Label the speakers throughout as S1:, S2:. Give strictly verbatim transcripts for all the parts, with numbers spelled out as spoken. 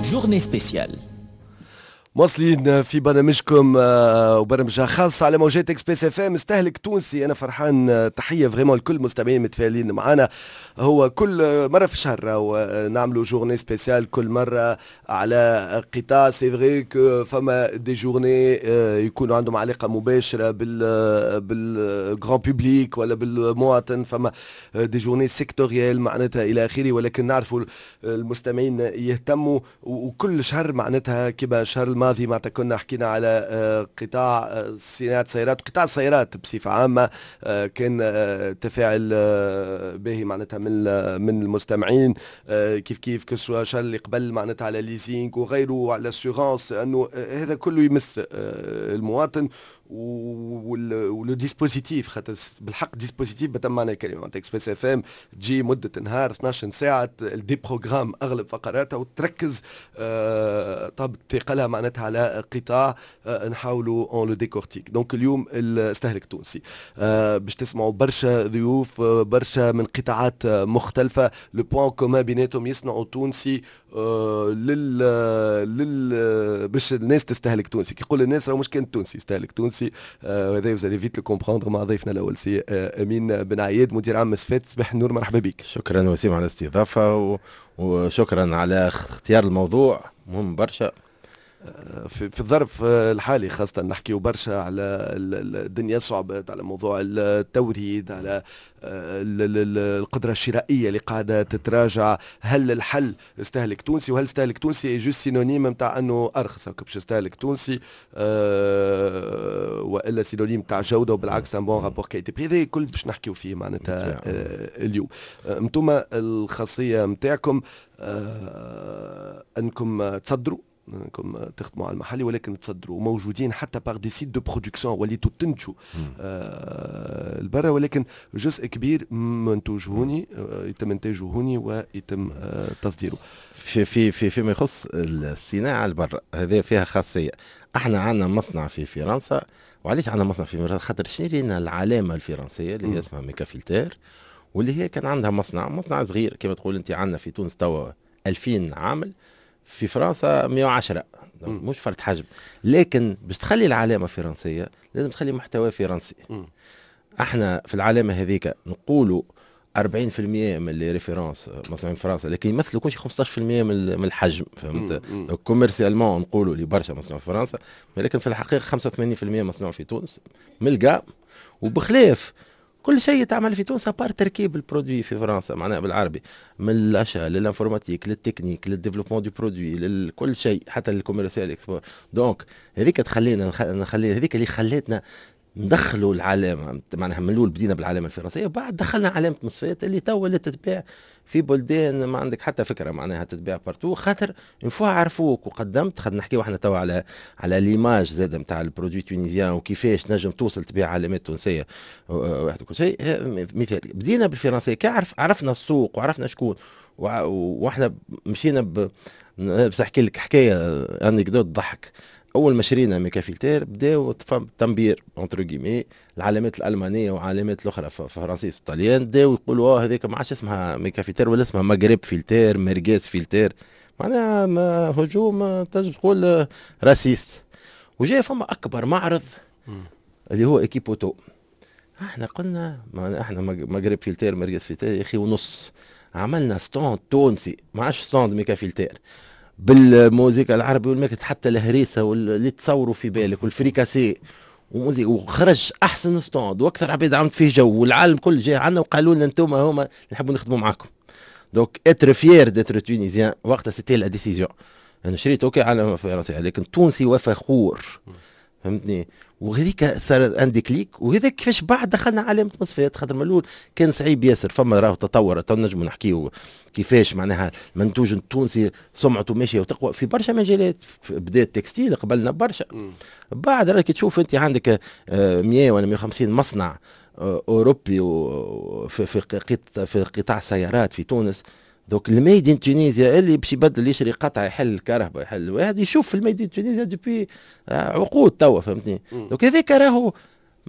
S1: journée spéciale.
S2: مواصلين في برنامجكم وبرنامج خاص على موجات اكسبريس اف ام استهلك تونسي. انا فرحان، تحيه فريمون لكل المستمعين متفائلين معنا. هو كل مره في الشهر نعملوا جورني سبيسيال كل مره على قطاع. سي فري كو فما دي جورني يكونوا عندهم علاقه مباشره بال بالغران بوبليك ولا بالمواطن، فما دي جورني سيكتوريال معناتها الى اخره، ولكن نعرفوا المستمعين يهتموا. وكل شهر معناتها كما الشهر الماضي معناتها كنا حكينا على قطاع صناعة السيارات، قطاع السيارات بصفة عامة كان تفاعل باهي معناتها من من المستمعين، كيف كيف كسوا شهر اللي قبل معناتها على ليزينغ وغيره وعلى سيغونس، انه هذا كله يمس المواطن ولو ديسبوزيتيف. خاطر بالحق ديسبوزيتيف بتم معنى الكلمه. معناتها اكسبريس اف ام تجي مده نهار اثناش ساعه دي بروغرام اغلب فقراتها وتركز آه طب ثقلها معناتها على قطاع آه نحاولوا اون لو ديكورتيك. دونك اليوم استهلك تونسي آه باش تسمعوا برشا ضيوف آه برشا من قطاعات آه مختلفه. لو بوان كومان بيناتهم يصنعوا تونسي آه لل لل باش الناس تستهلك تونسي. كي يقول الناس راه مش كان تونسي يستهلك تونسي. وهذا وزالي فيت لو كومبروندر مع ضيفنا الاول سي امين بن عياد مدير عام مسفات. صباح النور، مرحبا بك.
S3: شكرا وسيم على الاستضافه و... وشكرا على اختيار الموضوع مهم برشا
S2: في, في الظرف الحالي، خاصة نحكيو برشا على الدنيا صعبت، على موضوع التوريد، على القدرة الشرائية اللي قاعدة تتراجع. هل الحل استهلك تونسي؟ وهل استهلك تونسي جوست سينونيم متاع انه ارخص باش استهلك تونسي أه والا سينونيم تاع جودة وبالعكس ان بون رابور كاليتي بري؟ هذا الكل باش نحكيو فيه معناتها أه اليوم. انتم الخاصية متاعكم أه انكم تصدروا، انكم تخدموا على المحلي ولكن تصدروا موجودين حتى باغ دي سيت دو برودكسيون وليتوا تنتجوا آه البرا، ولكن جزء كبير منتوج هوني آه يتم انتاجه هوني ويتم آه تصديره.
S3: في في في فيما يخص الصناعه البرا هذه فيها خاصيه. احنا عندنا مصنع في فرنسا. وعليش عندنا مصنع في فرنسا؟ خاطر شرينا العلامه الفرنسيه اللي هي اسمها ميكا فلتر، واللي هي كان عندها مصنع مصنع صغير كما تقول انت. عندنا في تونس توا ألفين عامل، في فرنسا مئة وعشرة، مش فرق حجم. لكن باش تخلي العلامه فرنسيه لازم تخلي محتوى فرنسي. م. احنا في العلامه هذيك نقولوا أربعين بالمئة من اللي ريفيرونس مصنوعين في فرنسا، لكن يمثلوا كل شيء خمسطاش بالمئة من الحجم، فهمت؟ كوميرسيالمون نقولوا اللي برشا مصنوع في فرنسا، لكن في الحقيقه خمسة وثمانين بالمئة مصنوع في تونس من القام. وبخلاف كل شيء يتعمل في تونس بار تركيب البرودوي في فرنسا، معناها بالعربي، من الاشياء للانفورماتيك للتكنيك للديفلوبمون دو برودوي لكل شيء حتى للكوميرسيال اكسبور. دونك هذيك تخلينا نخلي هذيك اللي خلتنا ندخلوا العلامه، معناها من الاول بدينا بالعلامه الفرنسيه وبعد دخلنا علامه مسفات اللي توا اللي تتباع في بلدان ما عندك حتى فكره معناها تتباع بارتو. خاطر نفوا عرفوك وقدمت. خد نحكيو احنا توا على على ليماج زاد نتاع البرودوي تونيزيان وكيفاش نجم توصل تبيع علامات تونسيه واحد كل شيء. مثال بدينا بالفرنسيه كي عرف عرفنا السوق وعرفنا شكون، واحنا مشينا ب بحكي لك حكايه انكدوت ضحك. اول ما شرينا ميكا فلتر بداو تنبير اونتر كيمي العلامات الالمانيه وعلامات الاخرى فرنسيس والطليان بداو يقولوا اه هذيك ما عادش اسمها ميكا فلتر ولا اسمها مغرب فلتر مرقاس فلتر، معناها هجوم تنجم تقول راسيست. وجاء فما اكبر معرض اللي هو ايكيبوتو. احنا قلنا ما احنا مغرب فلتر مرقاس فلتر يا اخي ونص. عملنا ستاند تونسي ما عادش ستاند ميكا فلتر بالموسيقى العربي والماكت حتى الهريسه واللي تصوروا في بالك والفريكاسي وموسيقى، وخرج احسن ستاند واكثر عباد عملت فيه جو، والعالم كل جاي عنا وقالوا لنا انتم هما نحبوا نخدموا معاكم. دونك اتر فيير دتر تونيزيان وقتها سيتي لا ديسيزيون. انا شريت اوكي على فرنسا لكن تونسي وفخور، فهمتني؟ وهذيك صار عندي كليك. وهذا كيفاش بعد دخلنا علامه مصفات. خاطر من الاول كان صعيب ياسر، فما راه تطور تو نجموا نحكيو كيفاش معناها المنتوج التونسي سمعته ماشيه وتقوى في برشا مجالات. بدا التكستيل قبلنا برشا، بعد راك تشوف انت عندك مئة ولا مئة وخمسين مصنع اوروبي في في في قطاع السيارات في تونس. دوك الميد ان تونيزيا اللي باش يبدل يشري قطعه يحل الكهرباء يحل واحد يشوف في الميد ان تونيزيا دوبي عقود توا، فهمتني؟ دوك هذاك راهو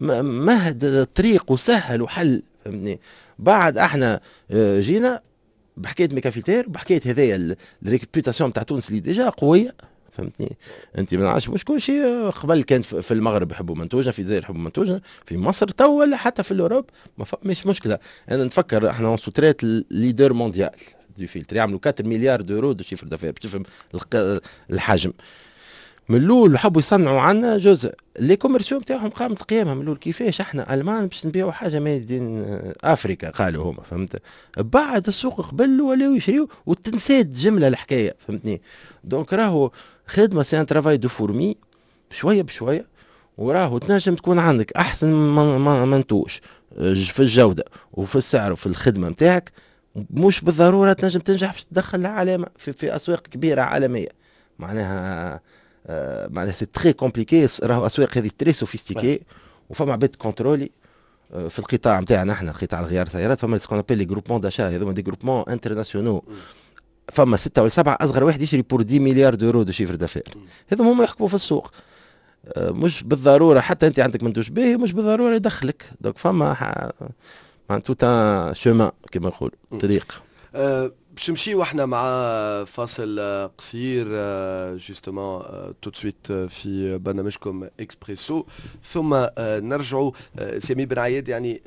S3: مهد طريق وسهل وحل، فهمتني؟ بعد احنا جينا بحكايه ميكافيلتير بحكايه هذايا الريبيوتاسيون تاع تونس اللي ديجا قويه، فهمتني؟ انت ما نعرفش مش كل شيء قبل كان في المغرب يحبوا منتوجه، في الجزائر يحبوا منتوجه، في مصر تو ولا حتى في الاوروب ما مش مشكله. انا نفكر احنا سوتريت ليدر مونديال دي فيلتر يعملوا أربعة مليار دورو دو شيفر دافير باش تفهم الحجم. من الاول حبوا يصنعوا عنا جزء لي كوميرسيون نتاعهم قامت قيامها من الاول كيفاش احنا المان باش نبيعوا حاجه ميدين افريكا قالوا هما، فهمت؟ بعد السوق قبل ولاو يشريوا وتنساد جمله الحكايه، فهمتني؟ دونك راهو خدمه سي ان ترافاي دو فورمي بشويه بشويه، وراهو تنجم تكون عندك احسن منتوج في الجوده وفي السعر وفي الخدمه نتاعك، مش بالضروره تنجم تنجح باش تدخل علامه في, في اسواق كبيره عالميه. معناها آه معناها سي تري كومبليكي، راهو اسواق هذه تري سوفيستيكي وفما عباد كونترولي. آه في القطاع نتاعنا احنا قطاع الغيار السيارات فما سكون ابل لي جروبمون داشا، هذوما دي جروبمون انترناسيونال، فما ستة ولا سبعة اصغر واحد يشري بور عشرة مليار دورو دو شيفر دافير، هذوما هما يحكموا في السوق. آه مش بالضروره حتى انت عندك منتوج باهي مش بالضروره يدخلك، دونك فما تو ان شومان كما نقولوا طريق.
S2: أه باش نمشيو احنا مع فاصل قصير جوستومون تو سويت في برنامجكم اكسبريسو، ثم نرجعوا. سامي بن عياد يعني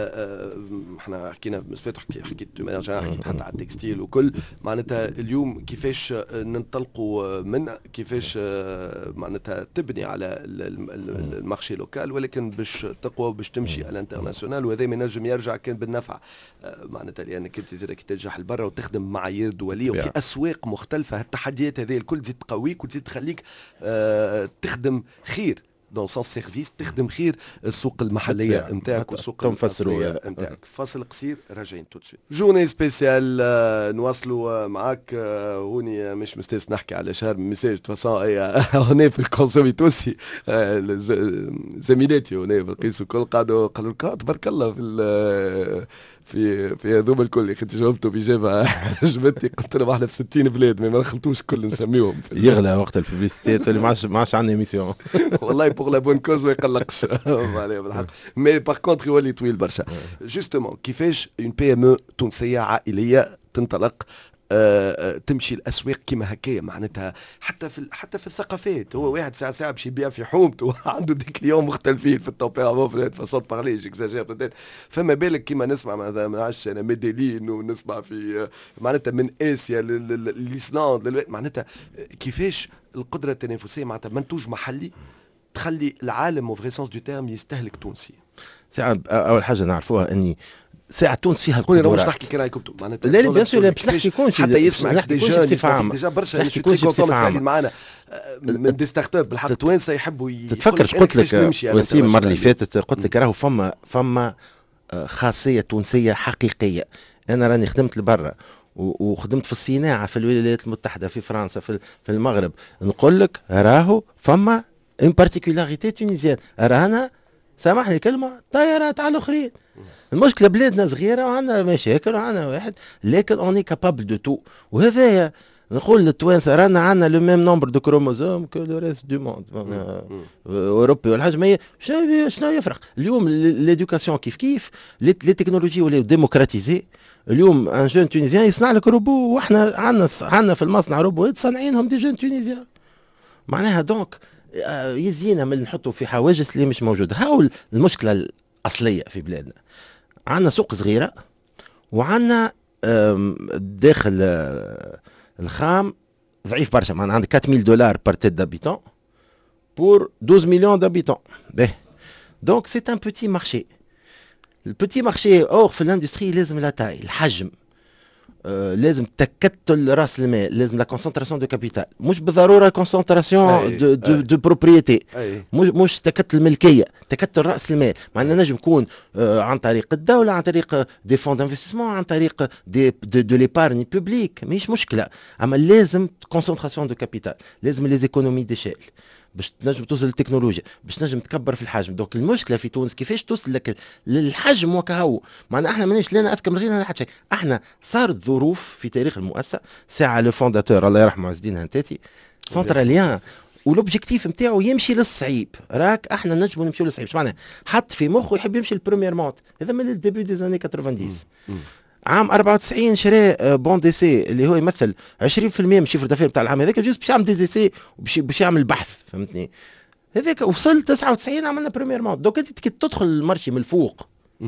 S2: احنا حكينا مسفات حكيت حكيت حكيت حتى على التكستيل وكل معناتها اليوم كيفاش ننطلقوا من كيفاش معناتها تبني على المارشي لوكال، ولكن باش تقوى وباش تمشي على الانترناسيونال، وهذا ما ينجم يرجع كان بالنفع معناتها لانك انت زي كي تنجح لبرا وتخدم معايير دوليه وفي اسواق مختلفه. التحديات هذه الكل تزيد تقويك وتزيد تخليك آه تخدم خير دون سون سيرفيس، تخدم خير السوق المحليه نتاعك والسوق المصريه نتاعك. فاصل قصير راجعين تو سويت. جورني سبيسيال آه نواصلوا معك آه هوني مش مستانس نحكي على شهر ميساج فاسون هنا في الكونسومي توسي آه زميلاتي هنا بالقيس وكل قعدوا قالوا لك تبارك الله في في في هذوما الكل. كنت جاوبته بإجابة عجبتني، قلت لهم احنا في ستين بلاد ما نخلطوش كل نسميهم
S3: يغلى وقت الببليسيتات اللي ما عادش ما عادش عندنا ايميسيون
S2: والله بوغ لا بون كوز ما يقلقش عليه بالحق. مي باغ كونتر يولي طويل برشا. جوستومون كيفاش اون بي ام او تونسيه عائليه تنطلق أه تمشي الاسواق كيما هكايا معناتها حتى في حتى في الثقافات. هو واحد ساعه ساعه باش يبيع في حومته عنده دي كليون مختلفين في التوبيرامون في الفاسون بارلي جيكزاجير بتات. فما بالك كيما نسمع مثلا ما نعرفش انا ميدلين ونسمع في معناتها من اسيا للإسلام معناتها كيفاش القدره التنافسيه معناتها منتوج محلي تخلي العالم وفري سونس دو تيرم يستهلك تونسي.
S3: اول حاجه نعرفوها اني ساعة تونس فيها
S2: القدرات. قولي مش نحكي كي رايكم معناتها
S3: لا لا بيان سور باش نحكي كونش
S2: حتى يسمع دي جون ديجا برشا يتفاعلوا معنا من دي ستارت اب بالحق توانسه يحبوا
S3: تتفكر قلت لك وسيم المره اللي فاتت قلت لك راهو فما فما خاصيه تونسيه حقيقيه. انا راني خدمت لبرا وخدمت في الصناعه في الولايات المتحده في فرنسا في في المغرب، نقول لك راهو فما اون بارتيكولاريتي تونيزيان. رانا سامحني كلمه طيارات على الاخرين. المشكله بلادنا صغيره وعندنا مشاكل وعندنا واحد لكن اوني كابابل دو تو. وهذايا نقول للتوانسه رانا عندنا لو ميم نومبر دو كروموزوم كو لو ريست دو موند اوروبي والحاجه ما شنو شنو يفرق اليوم ليدوكاسيون كيف كيف لي تكنولوجي ولاو ديموكراتيزي. اليوم ان جون تونيزيان يصنع لك روبو واحنا عندنا عندنا في المصنع روبوات صانعينهم دي جون تونيزيان. معناها دونك يزينا من نحطوا في حواجز اللي مش موجوده. هاو المشكله الاصليه في بلادنا. عندنا سوق صغيره وعندنا داخل الخام ضعيف برشا. معناها عندك أربعة آلاف دولار بار تيت دابيتون بور اثنا عشر مليون دابيتون. باهي دونك سي ان بوتي مارشي. البوتي مارشي اور في الاندستري لازم لا تاي الحجم، آه لازم تكتل راس المال، لازم لا كونسنتراسيون دو كابيتال، مش بالضروره كونسنتراسيون دو دو, دو بروبريتي، مش مش تكتل الملكيه، تكتل راس المال. معناها نجم يكون آه عن طريق الدوله، عن طريق دي فون دانفستيسمون، عن طريق دي دو, دو ليبارني بوبليك، مش مشكله. اما لازم كونسنتراسيون دو كابيتال، لازم لي زيكونومي ديشيل باش تنجم توصل للتكنولوجيا، باش تنجم تكبر في الحجم. دونك المشكله في تونس كيفاش توصل لك للحجم وكهو. معناها احنا ماناش لا اذكى من غيرنا ولا حتى شيء. احنا صارت ظروف في تاريخ المؤسسه ساعه لو فونداتور الله يرحمه عز الدين هنتاتي سنتراليان ولوبجيكتيف نتاعو يمشي للصعيب. راك احنا نجموا نمشيو للصعيب. معناها حط في مخه يحب يمشي للبريمير مونت. هذا من الديبي دي زاني ثمانين. عام أربعة وتسعين شرى بون دي سي اللي هو يمثل عشرين بالمئة من شيفر دافير بتاع العام هذاك، جوست باش يعمل دي سي وباش باش يعمل بحث، فهمتني. هذاك وصل تسعة وتسعين عملنا بريمير مونت. دوك انت كي تدخل المارشي من الفوق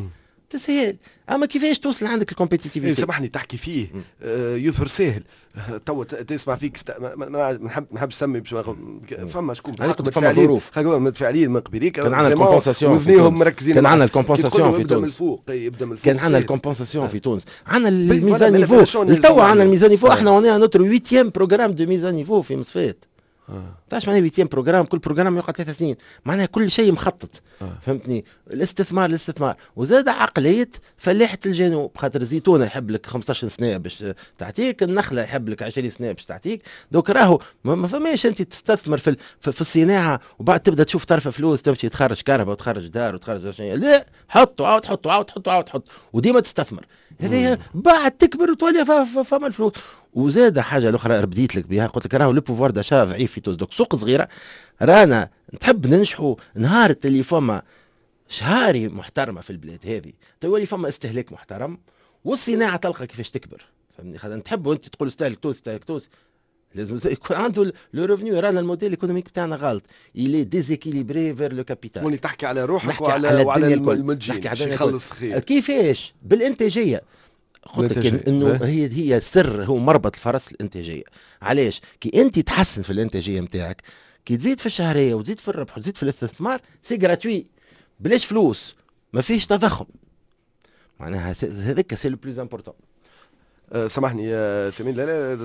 S3: تسهل، اما كيفاش توصل عندك الكومبيتيتيفيتي؟
S2: إيه سامحني تحكي فيه آه يظهر سهل، تو تسمع فيك است... ما ما نحب ما نحبش نسمي باش فما شكون
S3: متفاعلين
S2: خلينا متفاعلين من قبليك،
S3: كان عندنا الكومبنساسيون
S2: وذنيهم مركزين،
S3: كان عندنا الكومبنساسيون في
S2: تونس، يبدا من
S3: تونس
S2: الفوق يبدا من الفوق،
S3: كان عندنا الكومبنساسيون في تونس، عندنا الميزان نيفو توا، عندنا الميزان نيفو، احنا ونيا نوتر ويتيام بروغرام دو ميزان نيفو في مصفات. تعرف معناها ويتيام بروجرام؟ كل بروجرام يقعد ثلاث سنين، معناها كل شيء مخطط. آه. فهمتني؟ الاستثمار الاستثمار وزاد عقليه فلاحه الجنوب، خاطر الزيتونه يحب لك خمسطاش سنه باش تعطيك، النخله يحب لك عشرين سنه باش تعطيك. دوك راهو ما فماش انت تستثمر في في الصناعه وبعد تبدا تشوف طرف فلوس تمشي تخرج كهرباء وتخرج دار وتخرج شيء، لا، حط وعاود حط وعاود حط وعاود حط وديما تستثمر. هذه بعد تكبر وتولي فما الفلوس. وزاد حاجه الاخرى بديت لك بها، قلت لك راهو لو بوفوار داشا ضعيف في تونس. دوك سوق صغيره رانا نحب ننجحوا نهار اللي فما شهاري محترمه في البلاد هذه تولي فما استهلاك محترم والصناعه تلقى كيفاش تكبر. فهمني؟ خاطر نحبوا انت تقول استهلك تونس استهلك تونس، لازم يكون عنده لو ريفنيو. رانا الموديل الايكونوميك بتاعنا غلط، يلي ديزيكيليبري فير لو كابيتال.
S2: ولي تحكي على روحك وعلى على, وعلى المنتجين باش يخلص خير.
S3: كيفاش؟ بالانتاجيه. قلت لك انه هي هي سر، هو مربط الفرس الانتاجيه. علاش؟ كي انت تحسن في الانتاجيه نتاعك، كي تزيد في الشهريه وتزيد في الربح وتزيد في الاستثمار، سي غراتوي بلاش فلوس، ما فيش تضخم. معناها هذاك سي لو بلوز امبورطون.
S2: أه سامحني يا سمين، لا لا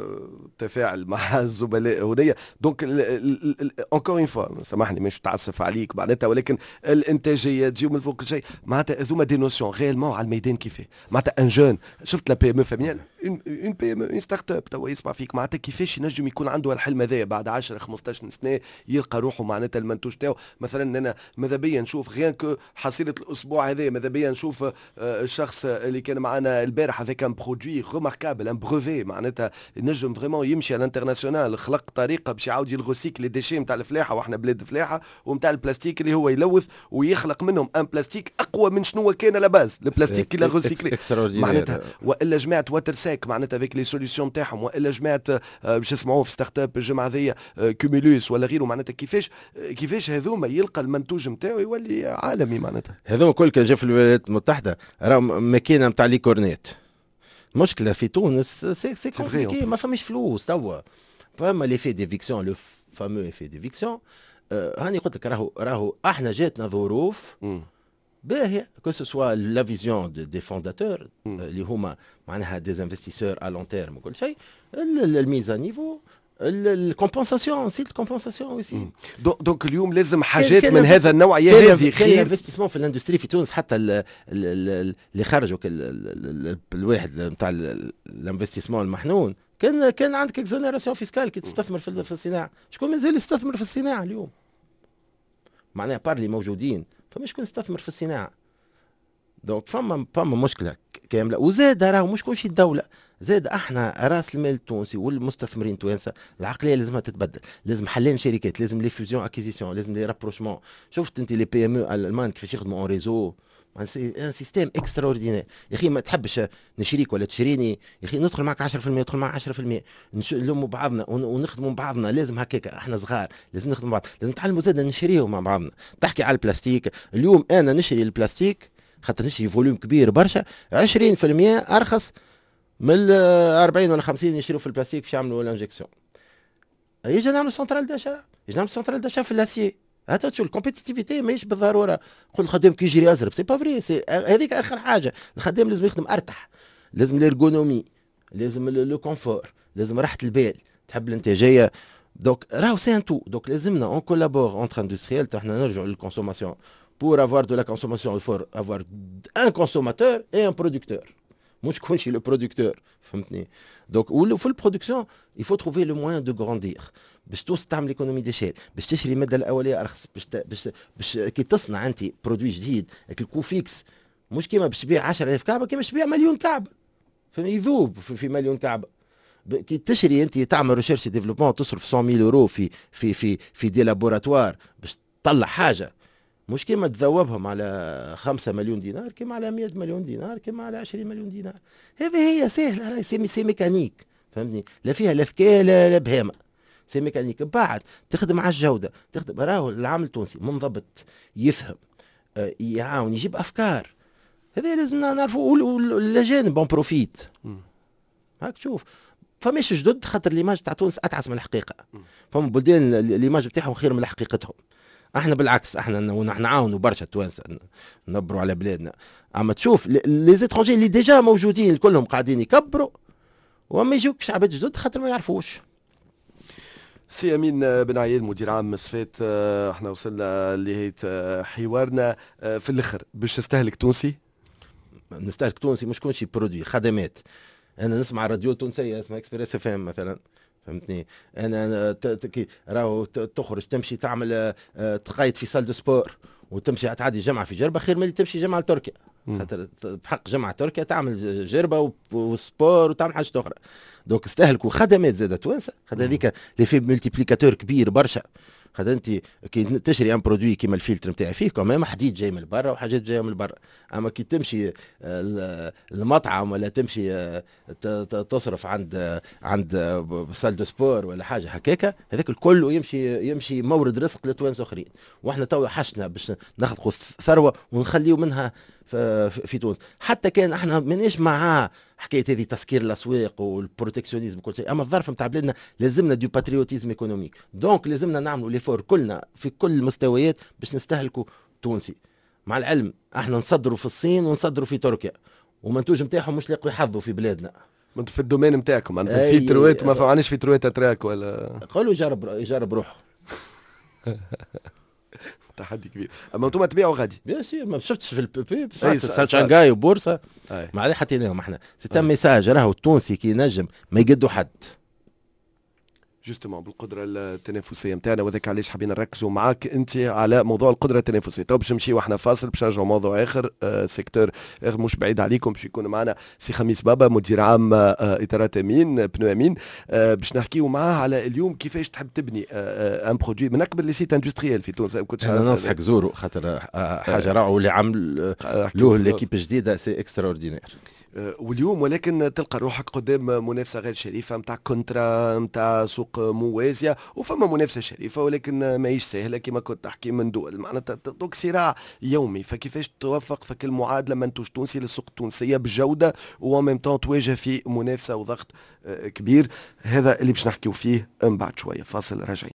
S2: تفاعل مع الزملاء هنايا. دونك اونكور اون فوا سامحني مش تعسف عليك معناتها، ولكن الانتاجيه تجيو من فوق كل شيء معناتها. هذوما دي نوسيون غيرمون على الميدان كيفاه معناتها ان جون شفت لا بي ام فاميال، اون بي ام اون ستارت اب توا يسمع فيك معناتها كيفاش ينجم يكون عنده الحلم هذايا بعد عشرة خمسطاش سنه يلقى روحه معناتها المنتوج تاعو. مثلا انا ماذا بيا نشوف غير كو حصيله الاسبوع هذا، ماذا بيا نشوف الشخص اللي كان معنا البارح هذاك ان برودوي remarquable ان بروفي معناتها نجم فريمون يمشي على الانترناسيونال، خلق طريقه باش يعاود يلغوسيك لي ديشي نتاع الفلاحه، واحنا بلاد فلاحه، ونتاع البلاستيك اللي هو يلوث ويخلق منهم ان بلاستيك اقوى من شنو كان لاباز البلاستيك اللي غوسيكلي معناتها. والا جماعه واتر ساك معناتها افيك لي سوليسيون تاعهم، والا جماعه باش يسمعوه في ستارت اب الجمعه هذيا كوميلوس ولا غيره معناتها. كيفاش كيفاش هذوما يلقى المنتوج نتاعو يولي عالمي معناتها.
S3: هذوما كل كان جا في الولايات المتحده راه ماكينه نتاع لي كورنيت. المشكله في تونس سي سي كومبليكي، ما فماش فلوس توا. فما ليفي ديفيكسيون، لو فامو ايفي ديفيكسيون. هاني قلت لك راهو راهو احنا جاتنا ظروف باهيه، كو سو سوا لا فيزيون دي فونداتور اللي هما معناها دي انفستيسور ا لون تيرم وكل شيء، الميزان نيفو، الكومبنساسيون، سيت الكومبنساسيون ويسي.
S2: دونك اليوم لازم حاجات من هذا النوع يا هذه
S3: خير. الانفستيسمون في الاندستري في تونس حتى اللي خرجوا الواحد نتاع الانفستيسمون المحنون، كان كان عندك اكزونيراسيون فيسكال كي تستثمر في الصناعه. شكون مازال يستثمر في الصناعه اليوم؟ معناها بار اللي موجودين فما شكون يستثمر في الصناعه. دونك فما فما مشكله كامله. وزاد راهو مش كل شيء الدوله، زاد احنا راس المال التونسي والمستثمرين التوانسه العقليه لازمها تتبدل. لازم حلين شركات، لازم لي فيوزيون اكيزيسيون، لازم لي رابروشمون. شفت انت لي بي ام او الالمان كيفاش يخدموا اون ريزو، ان سيستيم اكستراوردينير. يا اخي ما تحبش نشريك ولا تشريني، يا اخي ندخل معك عشرة بالمئة، ندخل معك عشرة بالمئة، نلموا بعضنا ونخدموا بعضنا. لازم هكاك، احنا صغار لازم نخدموا بعض، لازم نتعلموا زاد نشريو مع بعضنا. تحكي على البلاستيك اليوم، انا نشري البلاستيك خاطر نشري فوليوم كبير برشا، عشرين بالمئة ارخص من أربعين ولا خمسين يشيروا في البلاستيك باش يعملوا الانجكسيون. يجي نعملوا سنترال داشا، يجي نعملوا سنترال داشا في الاسيي. هذا شو الكومبيتيتيفيتي ماهيش بالضروره قول الخدام كي يجري ازرب، سي با فري. سي هذيك اخر حاجه. الخدام لازم يخدم ارتاح، لازم الارغونومي، لازم لو كونفور، لازم راحه البال، تحب الانتاجيه. دونك راهو سي ان تو. دونك لازمنا اون كولابور اونتر اندستريال. احنا نرجعوا للكونسوماسيون. pour avoir de la consommation il faut avoir un consommateur et un producteur. مش كون شي لو برودكتور، فهمتني؟ دونك وفي البرودكسيون il faut trouver le moyen de grandir باش توصل تعمل ايكونومي ديشيل، باش تشري الماده الاوليه ارخص، باش باش باش كي تصنع انت برودوي جديد الكو فيكس مش كيما باش تبيع عشرة آلاف كعبه، كيما باش تبيع مليون كعبه، فهمتني؟ يذوب في, في مليون كعبه. كي تشري انت تعمل ريشيرش ديفلوبمون تصرف مئة ألف يورو في في في في دي لابوراتوار باش تطلع حاجه مش كيما تذوبهم على خمسة مليون دينار كيما على مئة مليون دينار كيما على عشرين مليون دينار. هذه هي سهله، راهي سي سي ميكانيك، فهمتني؟ لا فيها لا فكايه لا, لا بهامه، سي ميكانيك. بعد تخدم على الجوده، تخدم راهو العامل التونسي منضبط، يفهم، آه يعاون، يجيب افكار. هذا لازم نعرفوا. الاجانب بون بروفيت هاك تشوف. فماش جدد خاطر ليماج تاع تونس اتعس من الحقيقه. فما بلدان ليماج بتاعهم خير من حقيقتهم. احنا بالعكس، احنا نعاونوا برشا التوانسه، نبروا على بلادنا. اما تشوف لي زيترونجي اللي ديجا موجودين كلهم قاعدين يكبروا، وما يجوكش عباد جدد خاطر ما يعرفوش.
S2: سي امين بن عياد مدير عام صفات، احنا وصلنا لنهايه حوارنا. في الاخر باش تستهلك تونسي؟
S3: نستهلك تونسي مش كل شيء برودوي، خدمات. انا نسمع راديو تونسيه اسمها اكسبريس اف ام مثلا، فهمتني؟ انا كي راهو تخرج تمشي تعمل تقايد في سال دو سبور وتمشي تعدي جامعه في جربه خير من اللي تمشي جامعه لتركيا، خاطر بحق جامعه تركيا تعمل جربه وسبور وتعمل حاجه اخرى. دونك استهلكوا خدمات زاده توانسه، خاطر هذيك لي في ملتيبليكاتور كبير برشا. خاطر انت كي تشري ان برودوي كيما الفلتر نتاعي فيه كمان حديد جاي من برا وحاجات جايه من برا. اما كي تمشي المطعم ولا تمشي تصرف عند عند سال دو سبور ولا حاجه هكاكا، هذاك الكل يمشي يمشي مورد رزق لتوانس اخرين. واحنا تو حشنا باش ناخذ ثروه ونخليو منها في, في تونس. حتى كان احنا مانيش مع حكايه هذه تسكير الاسواق والبروتكسيونيزم وكل شيء، اما الظرف نتاع بلادنا لازمنا دو باتريوتيزم ايكونوميك. دونك لازمنا نعملوا ليفور كلنا في كل المستويات باش نستهلكوا تونسي. مع العلم احنا نصدروا في الصين ونصدروا في تركيا، ومنتوج نتاعهم مش لاقوا يحظوا في بلادنا.
S2: انتم في الدومين نتاعكم انتم في تروات ما فمعناش في تروات اتراك ولا
S3: قالوا يجرب يجرب روحه.
S2: تحدي كبير. اما انتم تبيعوا غادي؟
S3: بيان سي، ما شفتش في البي بي شانغاي وبورصه ما عليه حطيناهم احنا. سي تم ميساج راهو التونسي كي نجم ما يقدوا حد
S2: جوستومون بالقدره التنافسيه نتاعنا، وذاك علاش حابين نركزوا معاك انت على موضوع القدره التنافسيه. تو باش نمشيو احنا فاصل باش نرجعوا موضوع اخر، آه سيكتور آخر مش بعيد عليكم باش يكون معنا سي خميس بابا مدير عام آه اطارات امين بنو امين، آه باش نحكيو معاه على اليوم كيفاش تحب تبني آه ان برودوي من اكبر لي سيت اندستريال في تونس.
S3: انا ننصحك زوروا خاطر آه حاجه روعه، واللي عمل له ليكيب جديده سي اكسترا اوردينير.
S2: واليوم ولكن تلقى روحك قدام منافسه غير شريفه نتاع كونترا نتاع سوق موازيه، وفما منافسه شريفه ولكن ماهيش سهله كما كنت تحكي من دول معناتها دوك صراع يومي. فكيفاش توفق فك المعادله منتوج تونسي للسوق التونسيه بجوده وان ميم طون تواجه في منافسه وضغط كبير؟ هذا اللي باش نحكيو فيه من بعد شويه. فاصل راجعين.